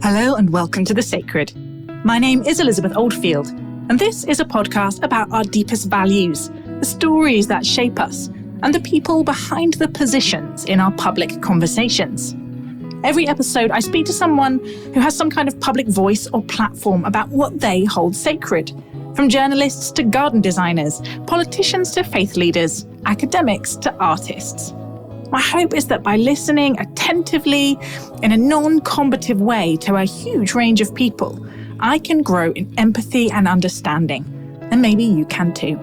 Hello and welcome to The Sacred. My name is Elizabeth Oldfield, and this is a podcast about our deepest values, the stories that shape us, and the people behind the positions in our public conversations. Every episode, I speak to someone who has some kind of public voice or platform about what they hold sacred, from journalists to garden designers, politicians to faith leaders, academics to artists. My hope is that by listening attentively in a non-combative way to a huge range of people, I can grow in empathy and understanding, and maybe you can too.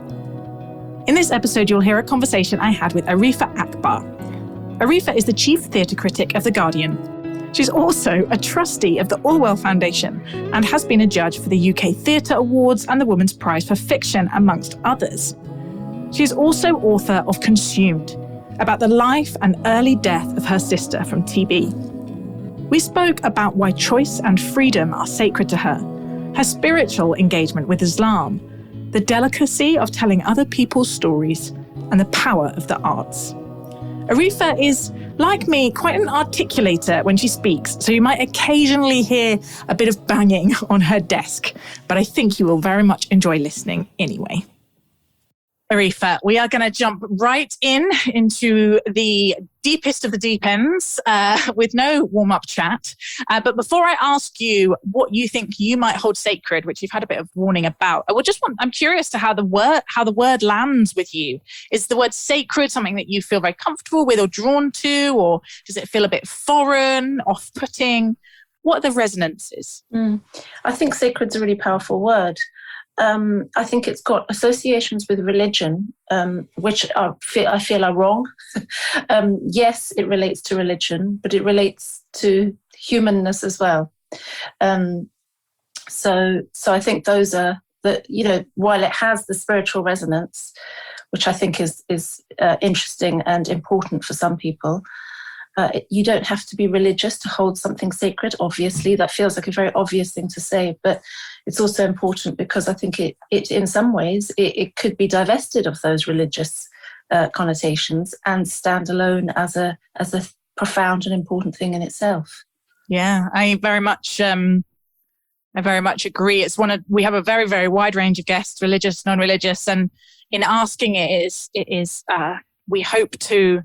In this episode, you'll hear a conversation I had with Arifa Akbar. Arifa is the chief theatre critic of The Guardian. She's also a trustee of the Orwell Foundation and has been a judge for the UK Theatre Awards and the Women's Prize for Fiction, amongst others. She's also author of Consumed, about the life and early death of her sister from TB. We spoke about why choice and freedom are sacred to her, her spiritual engagement with Islam, the delicacy of telling other people's stories, and the power of the arts. Arifa is, like me, quite an articulator when she speaks, so you might occasionally hear a bit of banging on her desk, but I think you will very much enjoy listening anyway. Arifa, we are going to jump right into the deepest of the deep ends with no warm-up chat. But before I ask you what you think you might hold sacred, which you've had a bit of warning about, I'm curious to how the word lands with you. Is the word sacred something that you feel very comfortable with or drawn to, or does it feel a bit foreign, off-putting? What are the resonances? I think sacred's a really powerful word. I think it's got associations with religion, which I feel are wrong. Yes, it relates to religion, but it relates to humanness as well. So I think those are while it has the spiritual resonance, which I think is interesting and important for some people. You don't have to be religious to hold something sacred, obviously. That feels like a very obvious thing to say, but it's also important because I think it in some ways, it could be divested of those religious connotations and stand alone as a profound and important thing in itself. Yeah, I very much agree. We have a very, very wide range of guests, religious, non-religious, and in asking we hope to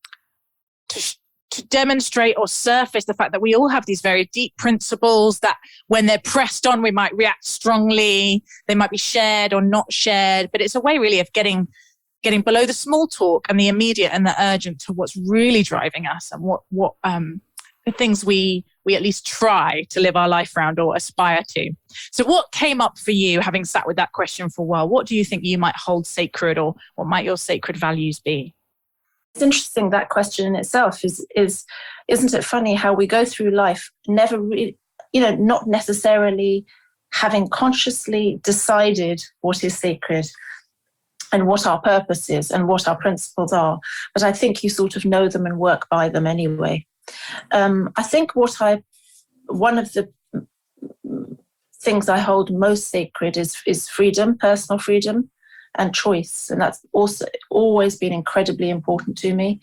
demonstrate or surface the fact that we all have these very deep principles that when they're pressed on, we might react strongly. They might be shared or not shared, but it's a way really of getting below the small talk and the immediate and the urgent to what's really driving us and what the things we at least try to live our life around or aspire to. So what came up for you, having sat with that question for a while? What do you think you might hold sacred, or what might your sacred values be? It's interesting, that question in itself is isn't it funny how we go through life never really, not necessarily having consciously decided what is sacred and what our purpose is and what our principles are. But I think you sort of know them and work by them anyway. I think one of the things I hold most sacred is freedom, personal freedom, and choice, and that's also always been incredibly important to me.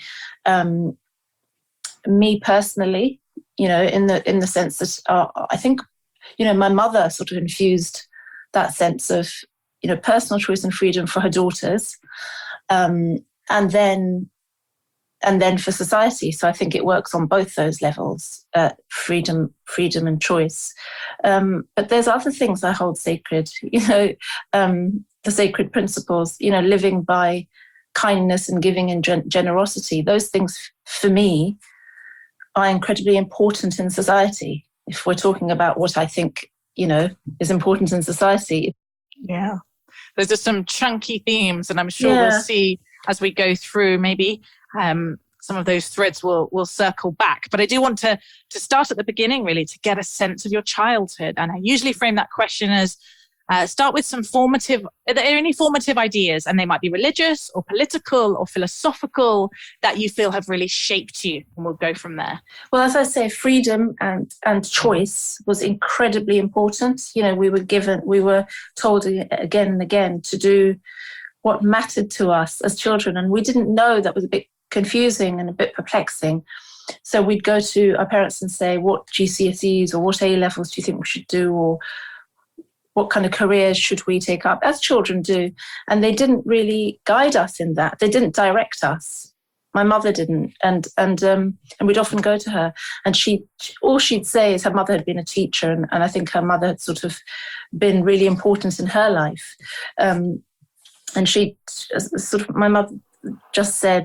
Me personally, in the sense that I think, my mother sort of infused that sense of, personal choice and freedom for her daughters, and then for society. So I think it works on both those levels, freedom and choice. But there's other things I hold sacred, the sacred principles, living by kindness and giving and generosity. Those things, for me, are incredibly important in society. If we're talking about what I think, is important in society. Yeah. Those are some chunky themes, and I'm sure we'll see as we go through, maybe some of those threads will circle back. But I do want to start at the beginning, really, to get a sense of your childhood. And I usually frame that question as start with are there any formative ideas? And they might be religious or political or philosophical that you feel have really shaped you, and we'll go from there. Well, as I say, freedom and choice was incredibly important. We were told again and again to do what mattered to us as children, and we didn't know. That was a bit confusing and a bit perplexing. So we'd go to our parents and say, what GCSEs or what A levels do you think we should do, or what kind of careers should we take up, as children do. And they didn't really guide us in that. They didn't direct us. My mother didn't, and we'd often go to her, and all she'd say is her mother had been a teacher, and I think her mother had sort of been really important in her life. And she sort of, my mother just said,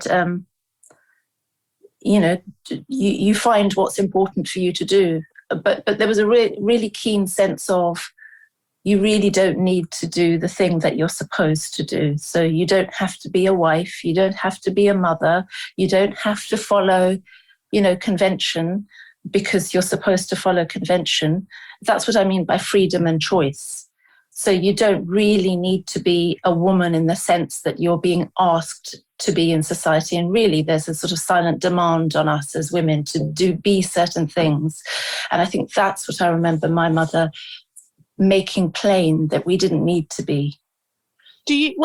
you find what's important for you to do. But there was a really keen sense of, you really don't need to do the thing that you're supposed to do. So you don't have to be a wife, you don't have to be a mother, you don't have to follow, convention because you're supposed to follow convention. That's what I mean by freedom and choice. So you don't really need to be a woman in the sense that you're being asked to be in society. And really, there's a sort of silent demand on us as women to be certain things. And I think that's what I remember my mother making plain, that we didn't need to be. Do you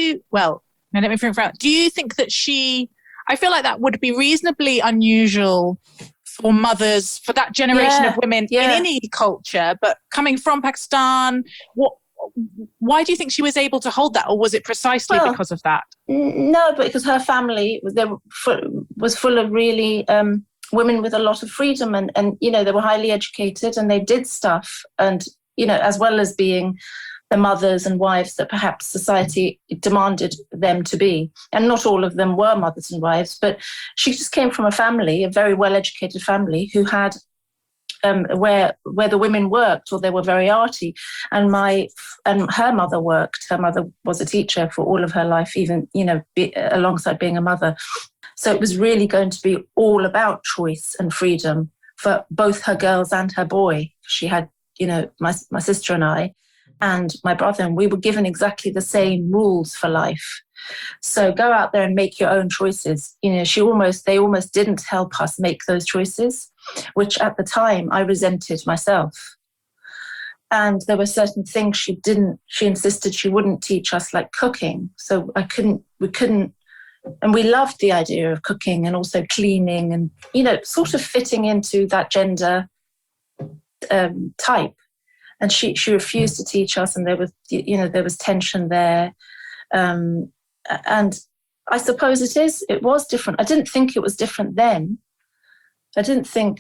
think that I feel like that would be reasonably unusual for mothers, for that generation of women in any culture, but coming from Pakistan, why do you think she was able to hold that? Or was it precisely because of that? No, because her family was full of really women with a lot of freedom, and they were highly educated, and they did stuff, and as well as being the mothers and wives that perhaps society demanded them to be. And not all of them were mothers and wives, but she just came from a very well-educated family who had, where the women worked, or they were very arty. And her mother worked. Her mother was a teacher for all of her life, even, alongside being a mother. So it was really going to be all about choice and freedom for both her girls and her boy. She had, my sister and I, and my brother, and we were given exactly the same rules for life. So go out there and make your own choices. They almost didn't help us make those choices, which at the time I resented myself. And there were certain things she insisted she wouldn't teach us, like cooking. So we couldn't, and we loved the idea of cooking and also cleaning and, sort of fitting into that gender type. And she refused to teach us, and there was tension there. And I suppose it was different. I didn't think it was different then. I didn't think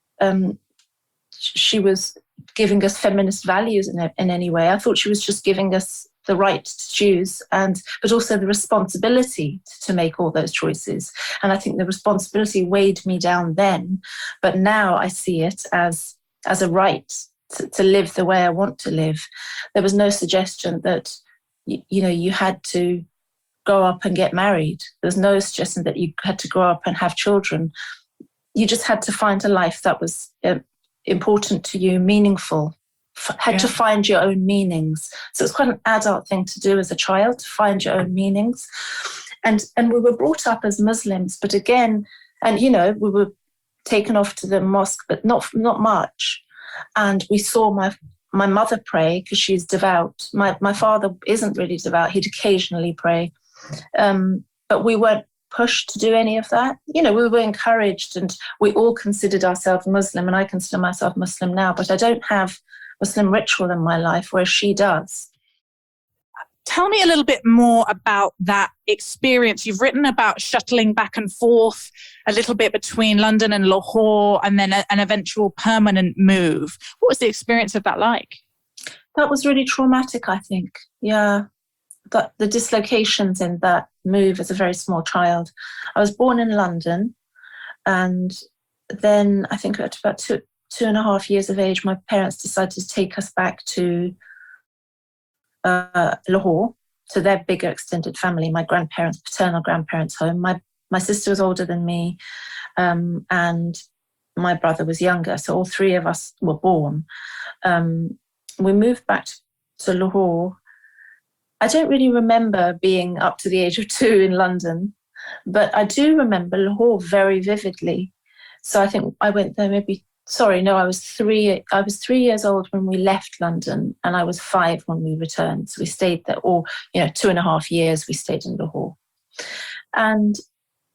she was giving us feminist values in any way. I thought she was just giving us the right to choose, but also the responsibility to make all those choices. And I think the responsibility weighed me down then, but now I see it as a right to live the way I want to live. There was no suggestion that you had to grow up and get married. There's no suggestion that you had to grow up and have children. You just had to find a life that was important to you, meaningful, to find your own meanings. So it's quite an adult thing to do as a child, to find your own meanings. And we were brought up as Muslims, but again, and we were taken off to the mosque, but not much. And we saw my mother pray because she's devout. My father isn't really devout. He'd occasionally pray. But we weren't pushed to do any of that. We were encouraged, and we all considered ourselves Muslim, and I consider myself Muslim now, but I don't have Muslim ritual in my life, whereas she does. Tell me a little bit more about that experience. You've written about shuttling back and forth a little bit between London and Lahore, and then an eventual permanent move. What was the experience of that like? That was really traumatic, I think. Yeah. The dislocations in that move as a very small child. I was born in London, and then I think at about two and a half years of age, my parents decided to take us back to Lahore, to their bigger extended family, my paternal grandparents' home. My sister was older than me, and my brother was younger, so all three of us were born. We moved back to Lahore. I don't really remember being up to the age of 2 in London, but I do remember Lahore very vividly. So I think I went there I was 3. I was 3 years old when we left London, and I was 5 when we returned. So we stayed there, 2.5 years we stayed in Lahore. And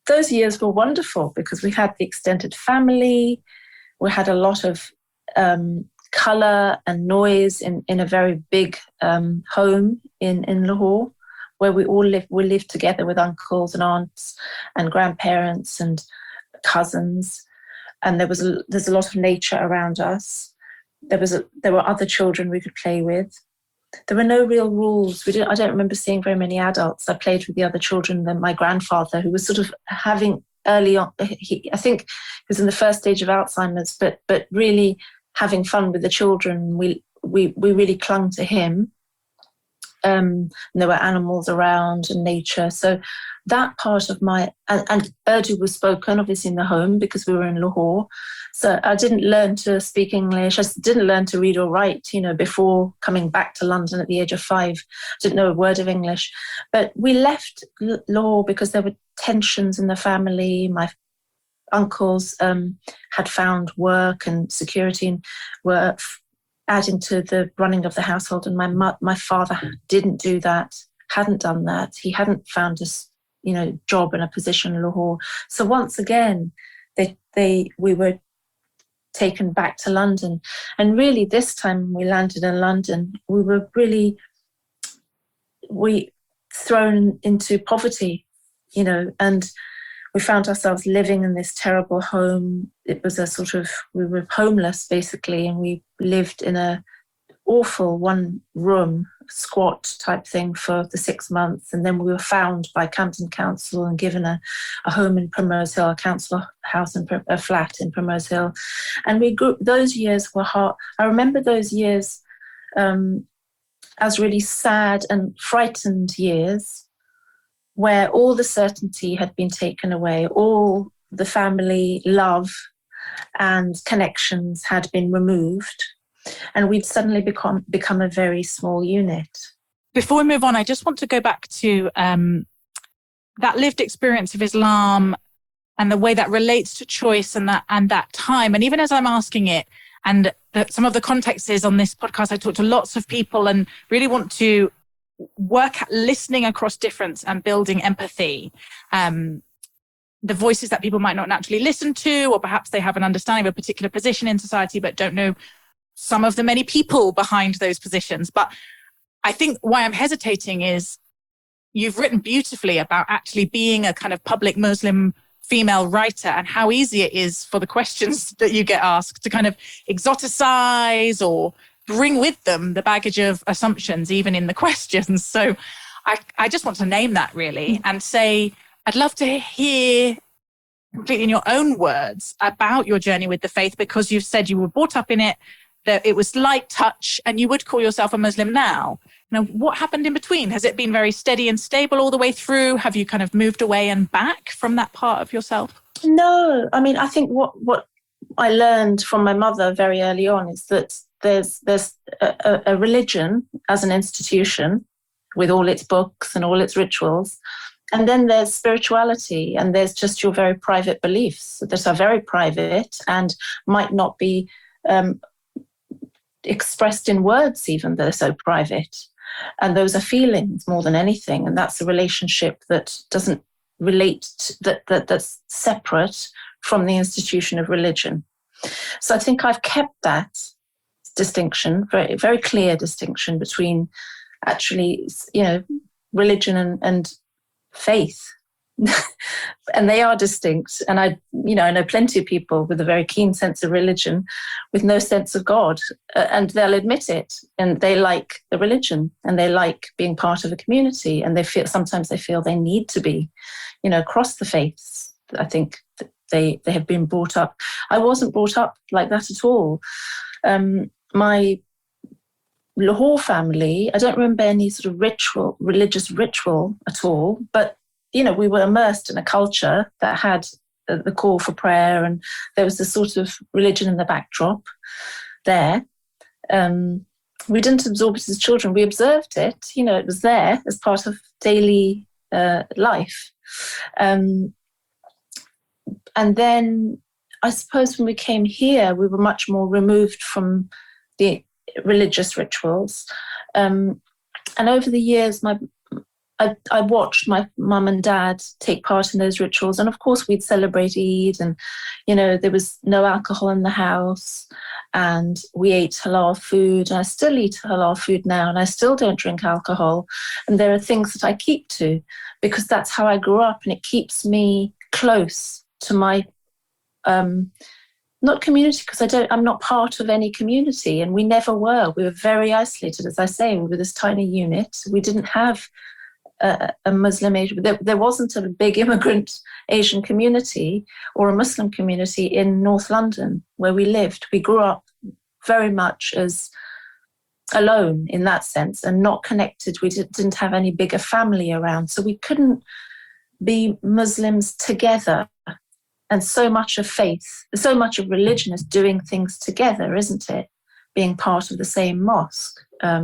those years were wonderful because we had the extended family. We had a lot of colour and noise in a very big home in Lahore, where we lived together with uncles and aunts and grandparents and cousins, and there's a lot of nature around us. There were other children we could play with. There were no real rules. I don't remember seeing very many adults. I played with the other children than my grandfather, who was sort of having early on. I think he was in the first stage of Alzheimer's, but really having fun with the children. We really clung to him. And there were animals around and nature. So that part of and Urdu was spoken obviously in the home because we were in Lahore. So I didn't learn to speak English. I didn't learn to read or write, before coming back to London at the age of 5. I didn't know a word of English. But we left Lahore because there were tensions in the family. My uncles had found work and security and were adding to the running of the household, and my father didn't do that, hadn't done that. He hadn't found a job and a position in Lahore. So once again, we were taken back to London, and really this time we landed in London, we were really thrown into poverty, and we found ourselves living in this terrible home. It was we were homeless basically, and we lived in a awful one-room squat type thing for the 6 months. And then we were found by Camden Council and given a home in Primrose Hill, a council house and a flat in Primrose Hill. And those years were hard. I remember those years as really sad and frightened years, where all the certainty had been taken away, all the family love and connections had been removed, and we'd suddenly become a very small unit. Before we move on, I just want to go back to that lived experience of Islam and the way that relates to choice and that time. And even as I'm asking it, and some of the context is on this podcast, I talk to lots of people and really want to work at listening across difference and building empathy. The voices that people might not naturally listen to, or perhaps they have an understanding of a particular position in society, but don't know some of the many people behind those positions. But I think why I'm hesitating is you've written beautifully about actually being a kind of public Muslim female writer and how easy it is for the questions that you get asked to kind of exoticize or bring with them the baggage of assumptions, even in the questions. So I just want to name that really and say, I'd love to hear completely in your own words about your journey with the faith, because you've said you were brought up in it, that it was light touch, and you would call yourself a Muslim now. Now, what happened in between? Has it been very steady and stable all the way through? Have you kind of moved away and back from that part of yourself? No, I mean, I think what I learned from my mother very early on is that there's a religion as an institution with all its books and all its rituals. And then there's spirituality, and there's just your very private beliefs that are very private and might not be expressed in words even, that are so private. And those are feelings more than anything. And that's a relationship that doesn't relate, that's separate from the institution of religion. So I think I've kept that distinction, very, very clear distinction between actually, religion and faith. And they are distinct. And I know plenty of people with a very keen sense of religion with no sense of God, and they'll admit it, and they like the religion and they like being part of a community, and sometimes they feel they need to be, across the faiths. I think they have been brought up. I wasn't brought up like that at all. My Lahore family, I don't remember any sort of religious ritual at all, but we were immersed in a culture that had the call for prayer, and there was this sort of religion in the backdrop there. We didn't absorb it as children. We observed it. It was there as part of daily life. And then I suppose when we came here, we were much more removed from the religious rituals. And over the years, I watched my mum and dad take part in those rituals. And of course, we'd celebrate Eid, and, there was no alcohol in the house, and we ate halal food. And I still eat halal food now, and I still don't drink alcohol. And there are things that I keep to because that's how I grew up, and it keeps me close to my not community, because I'm not part of any community, and we never were. We were very isolated, as I say. We were this tiny unit. We didn't have a Muslim Asian. There wasn't a big immigrant Asian community or a Muslim community in North London where we lived. We grew up very much as alone in that sense and not connected. We didn't have any bigger family around, so we couldn't be Muslims together. And so much of faith, so much of religion is doing things together, isn't it? Being part of the same mosque.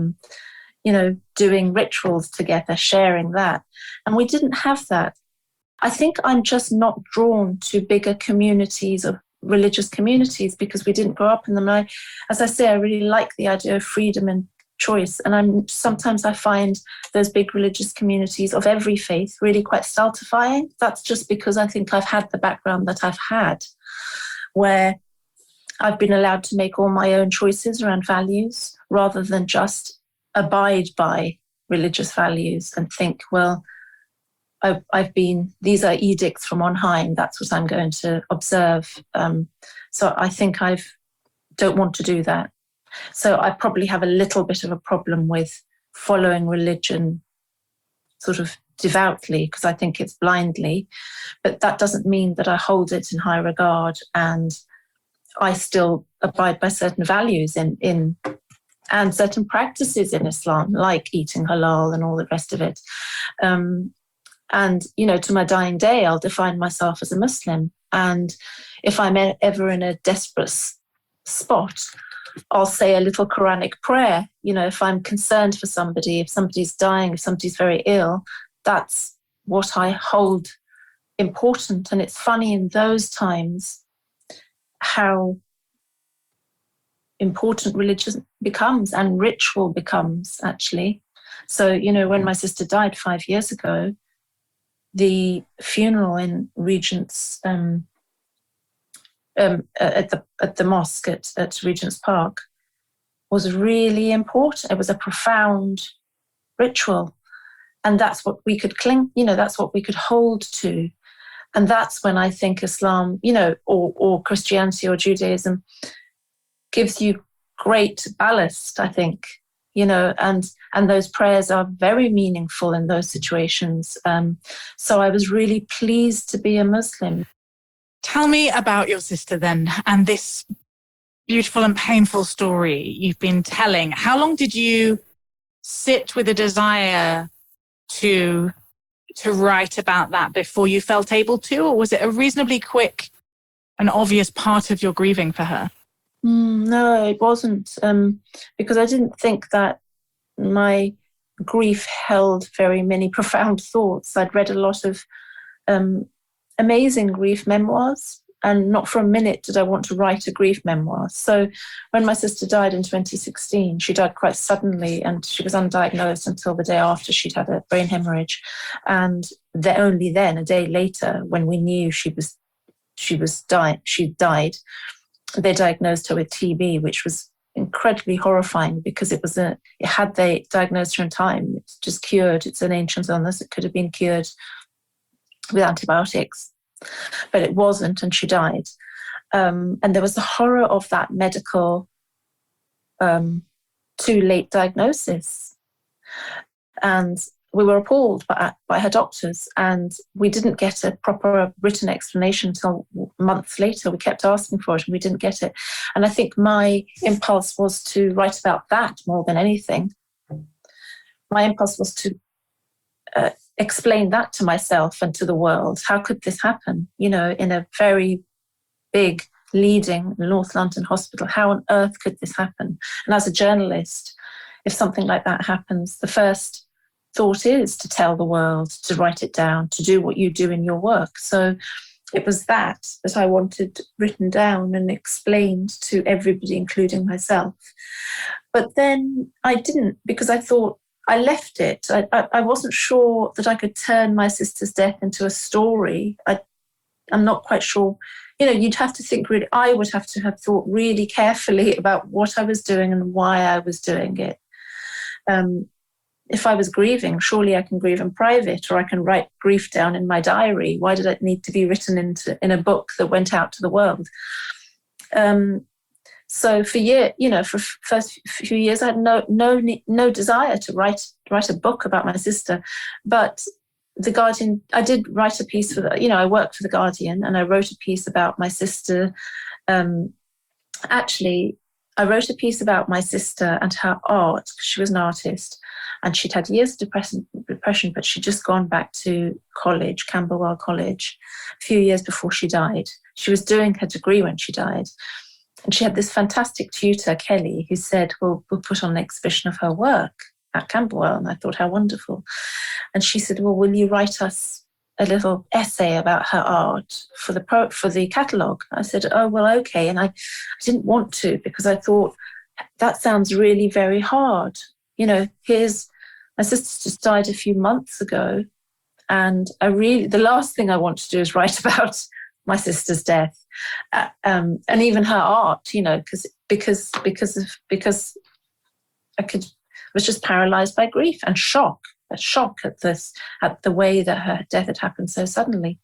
Doing rituals together, sharing that. And we didn't have that. I think I'm just not drawn to bigger communities of religious communities because we didn't grow up in them. And as I say, I really like the idea of freedom and choice. And sometimes I find those big religious communities of every faith really quite stultifying. That's just because I think I've had the background that I've had, where I've been allowed to make all my own choices around values rather than just abide by religious values and think, well, these are edicts from on high, and that's what I'm going to observe. So I think I don't want to do that. So I probably have a little bit of a problem with following religion sort of devoutly, because I think it's blindly, but that doesn't mean that I hold it in high regard, and I still abide by certain values and certain practices in Islam, like eating halal and all the rest of it. And, to my dying day, I'll define myself as a Muslim. And if I'm ever in a desperate spot, I'll say a little Quranic prayer. If I'm concerned for somebody, if somebody's dying, if somebody's very ill, that's what I hold important. And it's funny in those times how important religion becomes and ritual becomes, actually. So, when my sister died 5 years ago, the funeral in Regent's at the mosque at Regent's Park was really important. It was a profound ritual, and that's what we could that's what we could hold to. And that's when I think Islam, or Christianity or Judaism gives you great ballast, I think, and those prayers are very meaningful in those situations. So I was really pleased to be a Muslim. Tell me about your sister then, and this beautiful and painful story you've been telling. How long did you sit with a desire to write about that before you felt able to, or was it a reasonably quick and obvious part of your grieving for her? No, it wasn't, because I didn't think that my grief held very many profound thoughts. I'd read a lot of amazing grief memoirs, and not for a minute did I want to write a grief memoir. So when my sister died in 2016, she died quite suddenly, and she was undiagnosed until the day after she'd had a brain hemorrhage. And only then, a day later, when we knew she died, they diagnosed her with TB, which was incredibly horrifying because had they diagnosed her in time, it's just cured. It's an ancient illness. It could have been cured with antibiotics, but it wasn't, and she died. And there was the horror of that medical too late diagnosis. And we were appalled by her doctors, and we didn't get a proper written explanation until months later. We kept asking for it and we didn't get it. And I think my impulse was to write about that more than anything. My impulse was to explain that to myself and to the world. How could this happen, in a very big, leading North London hospital? How on earth could this happen? And as a journalist, if something like that happens, the first thought is to tell the world, to write it down, to do what you do in your work. So it was that I wanted written down and explained to everybody, including myself. But then I didn't, because I thought I left it. I wasn't sure that I could turn my sister's death into a story. I'm not quite sure. You'd have to think really, I would have to have thought really carefully about what I was doing and why I was doing it. If I was grieving, surely I can grieve in private, or I can write grief down in my diary. Why did it need to be written in a book that went out to the world? So for first few years, I had no desire to write a book about my sister. But The Guardian, I did write a piece I worked for The Guardian, and I wrote a piece about my sister. Actually, I wrote a piece about my sister and her art, because she was an artist, and she'd had years of depression, but she'd just gone back to college, Camberwell College, a few years before she died. She was doing her degree when she died. And she had this fantastic tutor, Kelly, who said, well, we'll put on an exhibition of her work at Camberwell. And I thought, how wonderful. And she said, well, will you write us a little essay about her art for the catalogue? I said, oh, well, okay. And I didn't want to, because I thought, that sounds really very hard. My sister just died a few months ago. And the last thing I want to do is write about my sister's death, and even her art, because I was just paralyzed by grief and shock at the way that her death had happened so suddenly.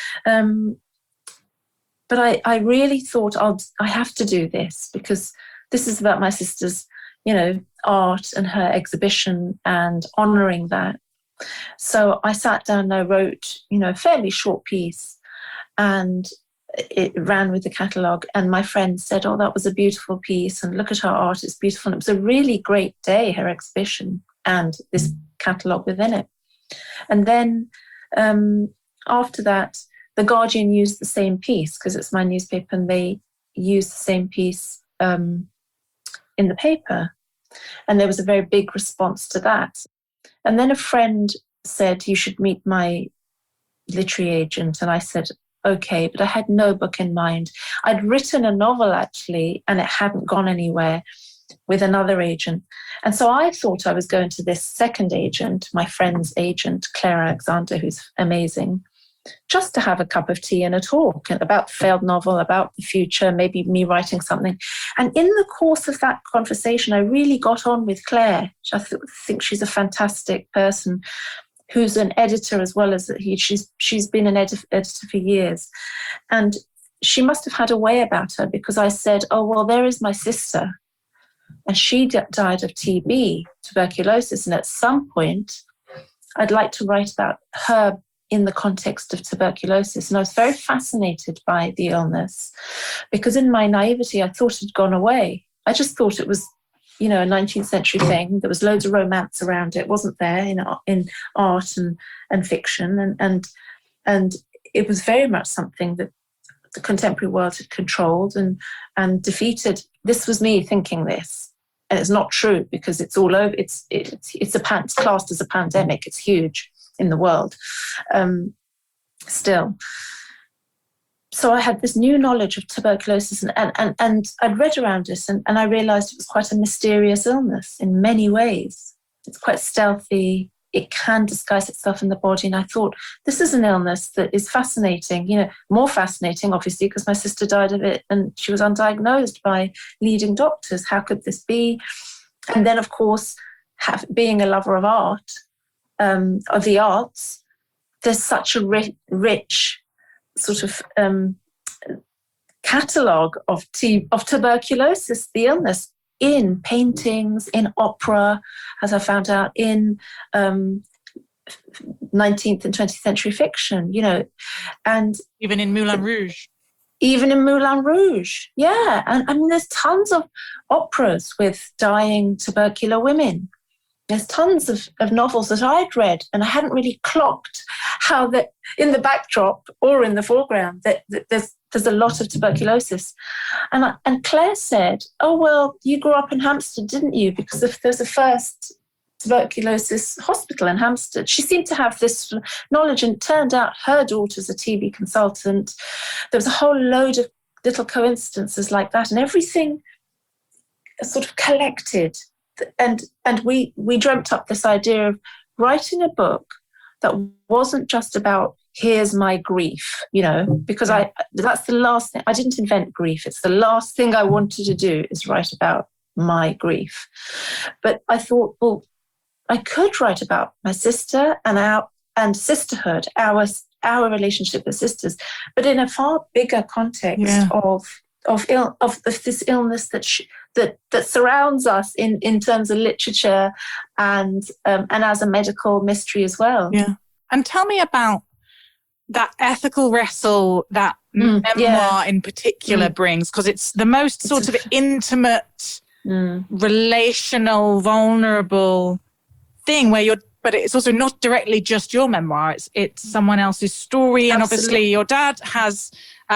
But I really thought I have to do this, because this is about my sister's, art and her exhibition and honouring that. So I sat down and I wrote, a fairly short piece. And it ran with the catalogue, and my friend said, oh, that was a beautiful piece, and look at her art, it's beautiful. And it was a really great day, her exhibition and this catalogue within it. And then after that, The Guardian used the same piece, because it's my newspaper, and they used the same piece in the paper. And there was a very big response to that. And then a friend said, you should meet my literary agent. And I said, okay, but I had no book in mind. I'd written a novel, actually, and it hadn't gone anywhere, with another agent. And so I thought I was going to this second agent, my friend's agent, Claire Alexander, who's amazing, just to have a cup of tea and a talk about the failed novel, about the future, maybe me writing something. And in the course of that conversation, I really got on with Claire. I think she's a fantastic person, who's an editor as well as she's been an editor for years. And she must have had a way about her, because I said, oh, well, there is my sister. And she died of TB, tuberculosis. And at some point, I'd like to write about her in the context of tuberculosis. And I was very fascinated by the illness, because in my naivety, I thought it had gone away. I just thought it was a 19th century thing. There was loads of romance around it, wasn't there, in art and fiction, and it was very much something that the contemporary world had controlled and defeated. This was me thinking this, and it's not true, because it's all over. It's classed as a pandemic. It's huge in the world still. So I had this new knowledge of tuberculosis, and I'd read around it, and I realised it was quite a mysterious illness in many ways. It's quite stealthy. It can disguise itself in the body. And I thought, this is an illness that is fascinating, more fascinating, obviously, because my sister died of it and she was undiagnosed by leading doctors. How could this be? And then, of course, being a lover of art, of the arts, there's such a rich sort of catalogue of tuberculosis, the illness, in paintings, in opera, as I found out, in 19th and 20th century fiction, and even in Moulin Rouge. Even in Moulin Rouge, yeah. And I mean, there's tons of operas with dying tubercular women. There's tons of novels that I'd read, and I hadn't really clocked how that in the backdrop or in the foreground that there's a lot of tuberculosis. And Claire said, oh, well, you grew up in Hampstead, didn't you? Because there's the first tuberculosis hospital in Hampstead. She seemed to have this knowledge, and it turned out her daughter's a TB consultant. There was a whole load of little coincidences like that, and everything sort of collected and we dreamt up this idea of writing a book that wasn't just about here's my grief, because that's the last thing. I didn't invent grief. It's the last thing I wanted to do is write about my grief. But I thought, well, I could write about my sister and sisterhood, our relationship with sisters, but in a far bigger context of this illness that surrounds us in terms of literature and as a medical mystery as well. Yeah. And tell me about that ethical wrestle that memoir in particular brings, because it's the most sort of intimate, relational, vulnerable thing but it's also not directly just your memoir. It's someone else's story. And obviously your dad has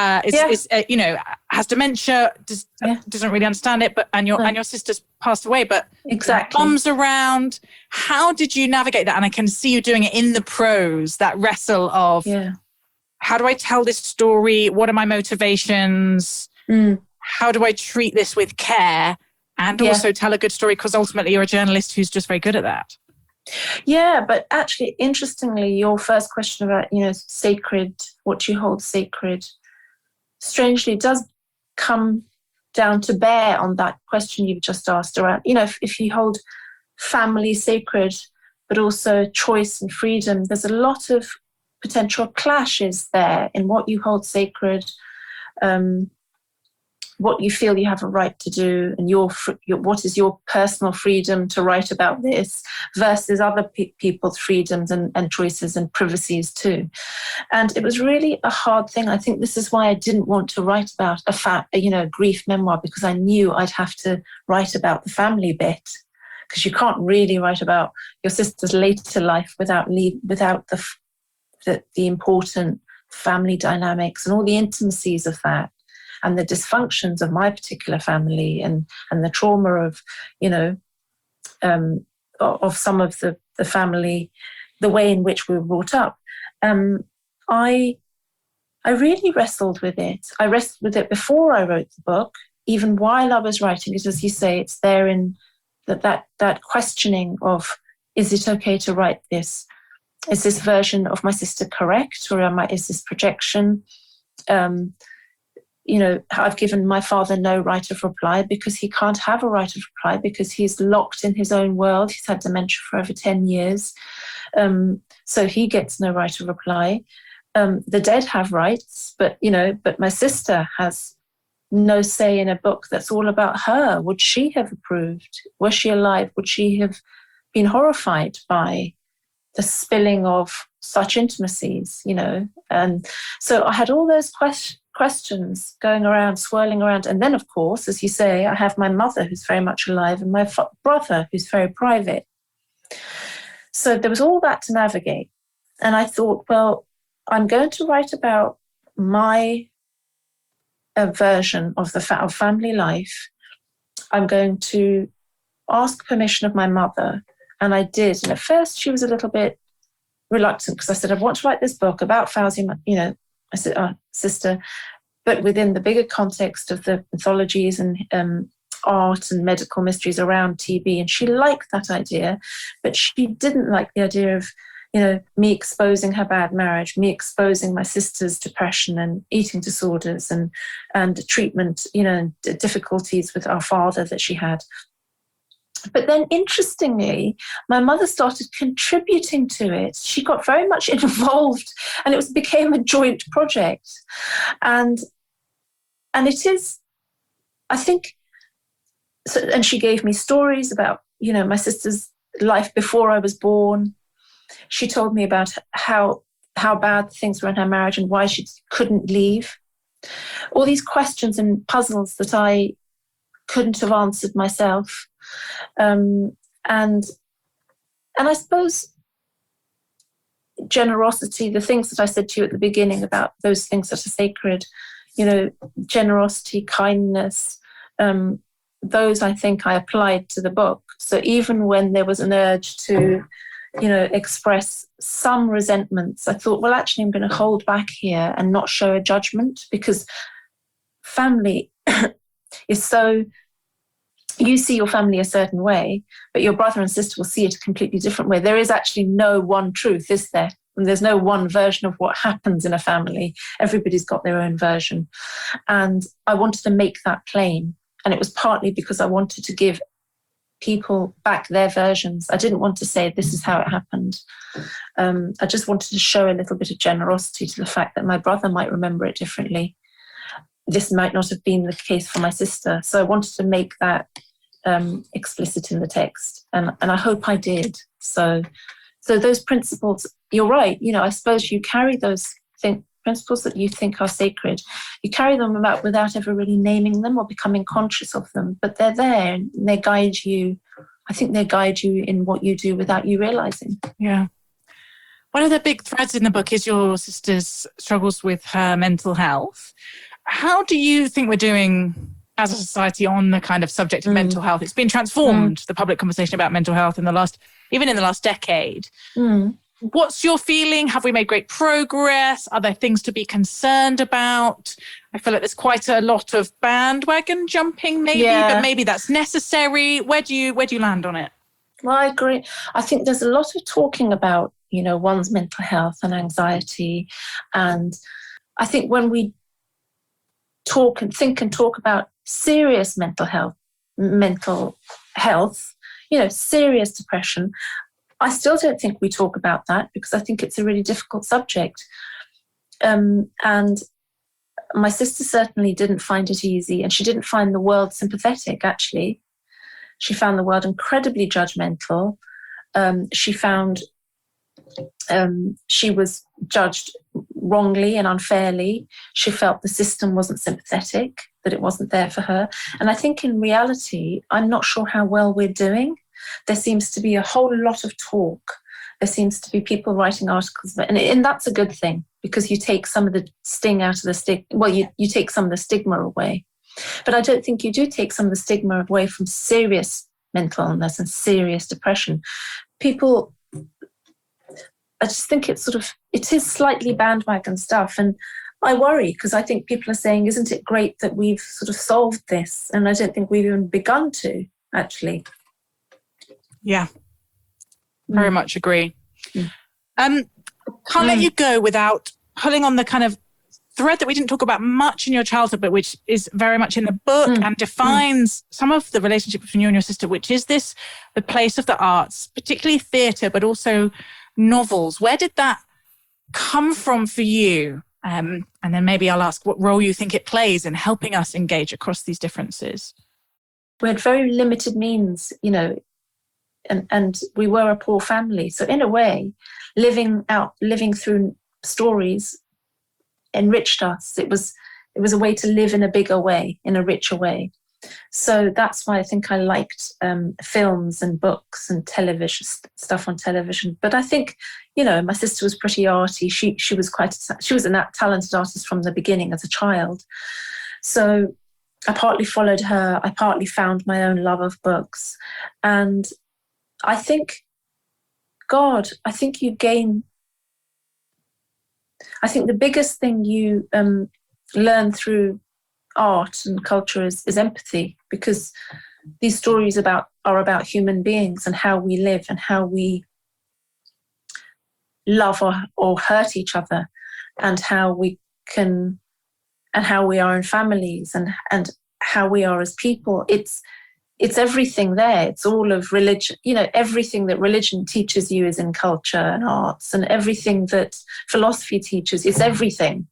has dementia, doesn't really understand it, and your sister's passed away, but bombs around. How did you navigate that? And I can see you doing it in the prose, that wrestle of how do I tell this story? What are my motivations? How do I treat this with care and also tell a good story? Because ultimately you're a journalist who's just very good at that. Yeah, but actually, interestingly, your first question about, sacred, what you hold sacred, strangely does come down to bear on that question you've just asked around, if you hold family sacred, but also choice and freedom, there's a lot of potential clashes there in what you hold sacred, what you feel you have a right to do, and what is your personal freedom to write about this versus other people's freedoms and choices and privacies too. And it was really a hard thing. I think this is why I didn't want to write about a grief memoir, because I knew I'd have to write about the family bit, because you can't really write about your sister's later life without the important family dynamics and all the intimacies of that, and the dysfunctions of my particular family, and the trauma of, of some of the family, the way in which we were brought up. I really wrestled with it. I wrestled with it before I wrote the book, even while I was writing it. As you say, it's there in that questioning of, is it okay to write this? Is this version of my sister correct, or is this projection? I've given my father no right of reply, because he can't have a right of reply, because he's locked in his own world. He's had dementia for over 10 years. So he gets no right of reply. The dead have rights, but my sister has no say in a book that's all about her. Would she have approved? Was she alive? Would she have been horrified by the spilling of such intimacies, And so I had all those questions going around, swirling around. And then, of course, as you say, I have my mother, who's very much alive, and my brother, who's very private. So there was all that to navigate. And I thought, well, I'm going to write about my version of of family life. I'm going to ask permission of my mother. And I did. And at first she was a little bit reluctant, because I said, I want to write this book about Fawzi, I said, sister, but within the bigger context of the mythologies and art and medical mysteries around TB. And she liked that idea, but she didn't like the idea of, me exposing her bad marriage, me exposing my sister's depression and eating disorders and treatment, and difficulties with our father that she had. But then, interestingly, my mother started contributing to it. She got very much involved, and it became a joint project. And it is, I think, so, and she gave me stories about, my sister's life before I was born. She told me about how bad things were in her marriage and why she couldn't leave. All these questions and puzzles that I couldn't have answered myself. And I suppose generosity, the things that I said to you at the beginning about those things that are sacred, generosity, kindness, those I think I applied to the book. So even when there was an urge to, express some resentments, I thought, well, actually, I'm going to hold back here and not show a judgment, because family is so you see your family a certain way, but your brother and sister will see it a completely different way. There is actually no one truth, is there? And there's no one version of what happens in a family. Everybody's got their own version. And I wanted to make that plain. And it was partly because I wanted to give people back their versions. I didn't want to say this is how it happened. I just wanted to show a little bit of generosity to the fact that my brother might remember it differently. This might not have been the case for my sister. So I wanted to make that explicit in the text. And I hope I did. So those principles, you're right. I suppose you carry those principles that you think are sacred. You carry them about without ever really naming them or becoming conscious of them, but they're there and they guide you. I think they guide you in what you do without you realizing. Yeah. One of the big threads in the book is your sister's struggles with her mental health. How do you think we're doing as a society on the kind of subject of mental health? It's been transformed, the public conversation about mental health in the last decade. What's your feeling? Have we made great progress? Are there things to be concerned about? I feel like there's quite a lot of bandwagon jumping but maybe that's necessary. Where do you land on it? Well, I agree. I think there's a lot of talking about, one's mental health and anxiety. And I think when we talk and think and talk about serious mental health, serious depression, I still don't think we talk about that because I think it's a really difficult subject. And my sister certainly didn't find it easy, and she didn't find the world sympathetic, actually. She found the world incredibly judgmental. She found she was judged wrongly and unfairly. She felt the system wasn't sympathetic, that it wasn't there for her. And I think in reality, I'm not sure how well we're doing. There seems to be a whole lot of talk. There seems to be people writing articles, and that's a good thing because you take some of the sting out of the stigma. Well, you take some of the stigma away. But I don't think you do take some of the stigma away from serious mental illness and serious depression. People, I just think it is slightly bandwagon stuff. And I worry because I think people are saying, isn't it great that we've sort of solved this? And I don't think we've even begun to, actually. Yeah, very much agree. Can't let you go without pulling on the kind of thread that we didn't talk about much in your childhood, but which is very much in the book and defines some of the relationship between you and your sister, which is the place of the arts, particularly theatre, but also novels. Where did that come from for you? And then maybe I'll ask what role you think it plays in helping us engage across these differences. We had very limited means, and we were a poor family. So in a way, living through stories enriched us. It was a way to live in a bigger way, in a richer way. So that's why I think I liked films and books and television stuff on television. But I think, my sister was pretty arty. She was a talented artist from the beginning as a child. So I partly followed her. I partly found my own love of books. And I think the biggest thing you learn through art and culture is empathy, because these stories are about human beings and how we live and how we love or hurt each other, and how we are in families and how we are as people. It's everything there. It's all of religion. Everything that religion teaches you is in culture and arts, and everything that philosophy teaches is everything.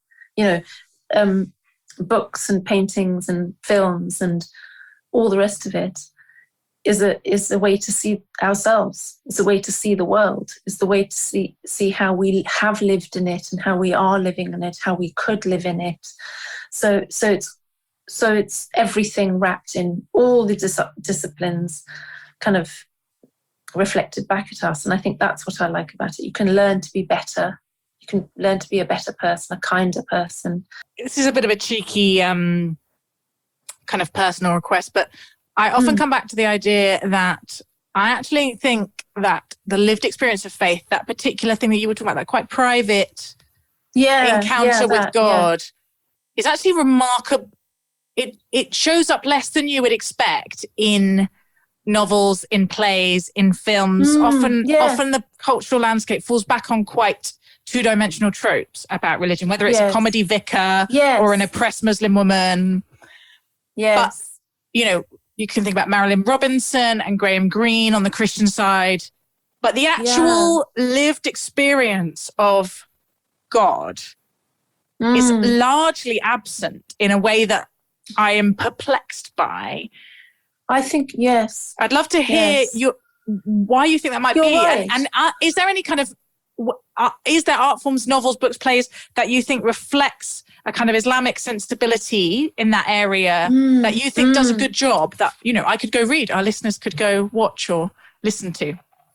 Books and paintings and films and all the rest of it is a way to see ourselves. It's a way to see the world. It's the way to see how we have lived in it and how we are living in it, how we could live in it. So it's everything wrapped in all the disciplines kind of reflected back at us. And I think that's what I like about it. You can learn to be better. You can learn to be a better person, a kinder person. This is a bit of a cheeky kind of personal request, but I often come back to the idea that I actually think that the lived experience of faith, that particular thing that you were talking about, that quite private encounter with God, is actually remarkable. it shows up less than you would expect in novels, in plays, in films. Often the cultural landscape falls back on quite two-dimensional tropes about religion, whether it's a comedy vicar or an oppressed Muslim woman. But, you can think about Marilyn Robinson and Graham Greene on the Christian side. But the actual lived experience of God is largely absent in a way that I am perplexed by. I think, yes. I'd love to hear why you think that might be. Right. And is there any kind of, is there art forms, novels, books, plays that you think reflects a kind of Islamic sensibility in that area that you think does a good job that, I could go read, our listeners could go watch or listen to?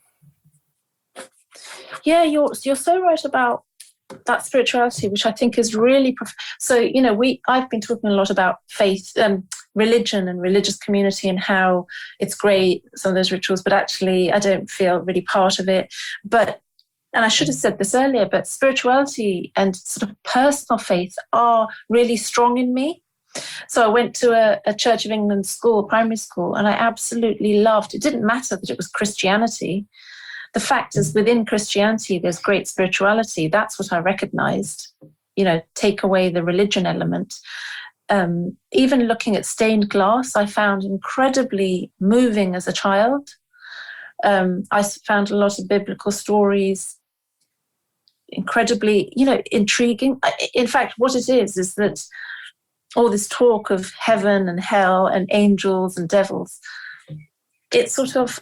Yeah, you're so right about that spirituality, which I think is really so. I've been talking a lot about faith, religion, and religious community, and how it's great, some of those rituals, but actually I don't feel really part of it. And I should have said this earlier, but spirituality and sort of personal faith are really strong in me. So I went to a Church of England school, primary school, and I absolutely loved. It didn't matter that it was Christianity. The fact is, within Christianity, there's great spirituality. That's what I recognized, take away the religion element. Even looking at stained glass, I found incredibly moving as a child. I found a lot of biblical stories incredibly, intriguing. In fact, what it is that all this talk of heaven and hell and angels and devils, it's sort of...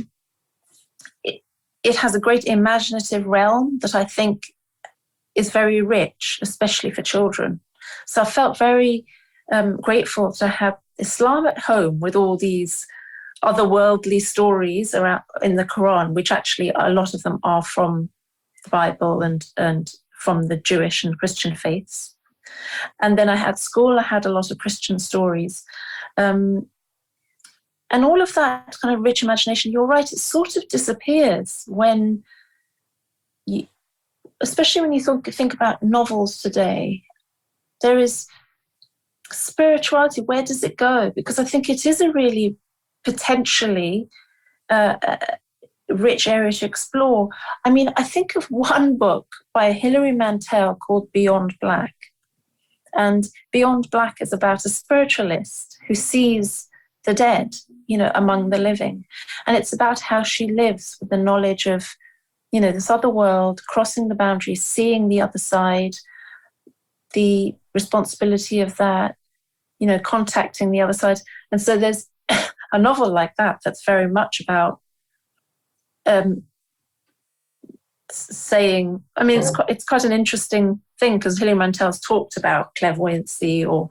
It has a great imaginative realm that I think is very rich, especially for children. So I felt very grateful to have Islam at home with all these otherworldly stories around in the Quran, which actually a lot of them are from the Bible and from the Jewish and Christian faiths. And then I had school, I had a lot of Christian stories. And all of that kind of rich imagination, you're right, it sort of disappears when especially when you think about novels today. There is spirituality, where does it go? Because I think it is a really potentially rich area to explore. I mean, I think of one book by Hilary Mantel called Beyond Black. And Beyond Black is about a spiritualist who sees the dead, among the living. And it's about how she lives with the knowledge of, this other world, crossing the boundaries, seeing the other side, the responsibility of that, contacting the other side. And so there's a novel like that that's very much about saying, I mean, it's quite an interesting thing because Hilary Mantel's talked about clairvoyancy or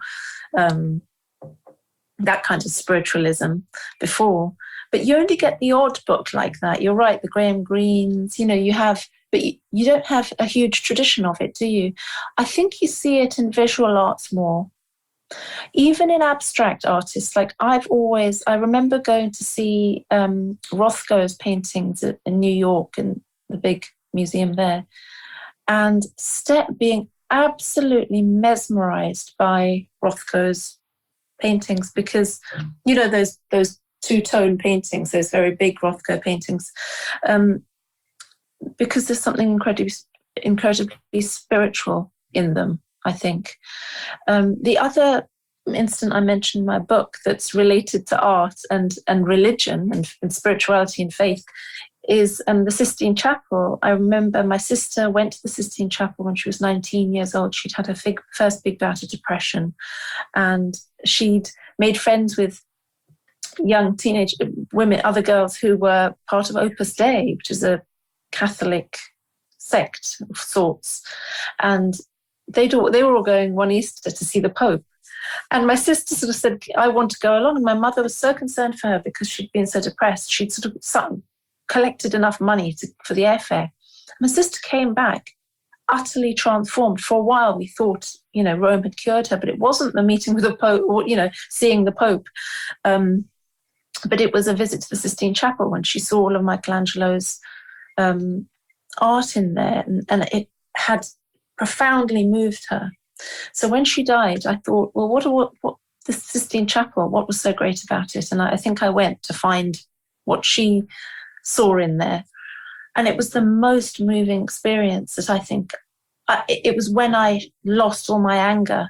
that kind of spiritualism before, but you only get the odd book like that. You're right, the Graham Greenes, you have, but you don't have a huge tradition of it, do you? I think you see it in visual arts more. Even in abstract artists, like I remember going to see Rothko's paintings in New York in the big museum there, and being absolutely mesmerized by Rothko's paintings because, those two-tone paintings, those very big Rothko paintings, because there's something incredibly spiritual in them, I think. The other instant I mentioned in my book that's related to art and religion and spirituality and faith is the Sistine Chapel. I remember my sister went to the Sistine Chapel when she was 19 years old. She'd had her first big bout of depression, and she'd made friends with young teenage women, other girls who were part of Opus Dei, which is a Catholic sect of sorts. And they were all going one Easter to see the Pope. And my sister sort of said, I want to go along. And my mother was so concerned for her because she'd been so depressed. She'd sort of collected enough money for the airfare. My sister came back utterly transformed. For a while we thought, Rome had cured her, but it wasn't the meeting with the Pope or, seeing the Pope. But it was a visit to the Sistine Chapel when she saw all of Michelangelo's art in there, and it had profoundly moved her. So when she died, I thought, well, what the Sistine Chapel, what was so great about it? And I think I went to find what she saw in there. And it was the most moving experience that I think, it was when I lost all my anger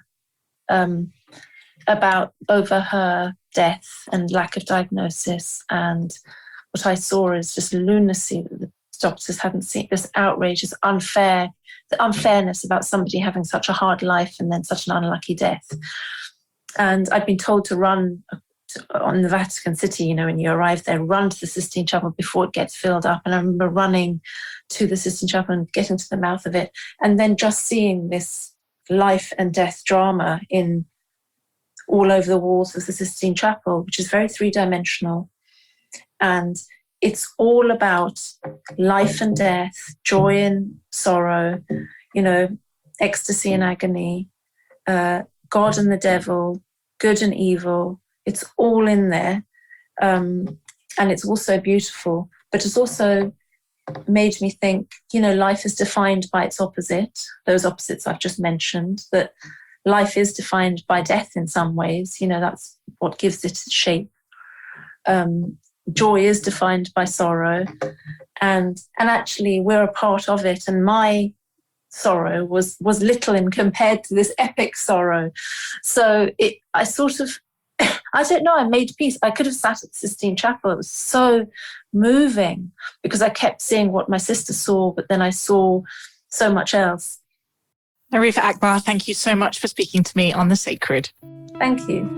over her death and lack of diagnosis. And what I saw is just lunacy that the doctors hadn't seen, this outrage, this the unfairness about somebody having such a hard life and then such an unlucky death. And I'd been told to run on the Vatican City, when you arrive there, run to the Sistine Chapel before it gets filled up. And I remember running to the Sistine Chapel and getting to the mouth of it, and then just seeing this life and death drama in all over the walls of the Sistine Chapel, which is very three-dimensional. And it's all about life and death, joy and sorrow, ecstasy and agony, God and the devil, good and evil. It's all in there. And it's also beautiful, but it's also made me think, life is defined by its opposite, those opposites I've just mentioned, that life is defined by death in some ways. That's what gives it its shape. Joy is defined by sorrow, and actually we're a part of it. And my sorrow was little in compared to this epic sorrow. So I don't know, I made peace. I could have sat at the Sistine Chapel. It was so moving because I kept seeing what my sister saw, but then I saw so much else. Arifa Akbar, thank you so much for speaking to me on The Sacred. Thank you.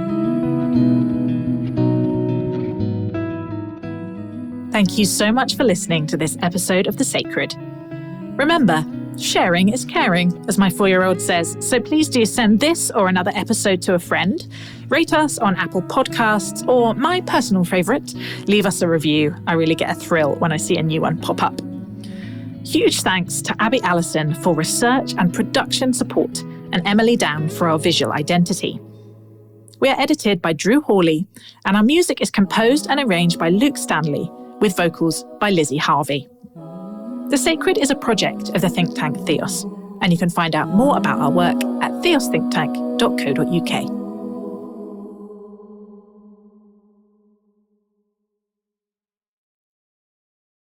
Thank you so much for listening to this episode of The Sacred. Remember, sharing is caring, as my 4-year-old says, so please do send this or another episode to a friend, rate us on Apple Podcasts, or my personal favourite, leave us a review. I really get a thrill when I see a new one pop up. Huge thanks to Abby Allison for research and production support, and Emily Down for our visual identity. We are edited by Drew Hawley, and our music is composed and arranged by Luke Stanley, with vocals by Lizzie Harvey. The Sacred is a project of the think tank Theos, and you can find out more about our work at theosthinktank.co.uk.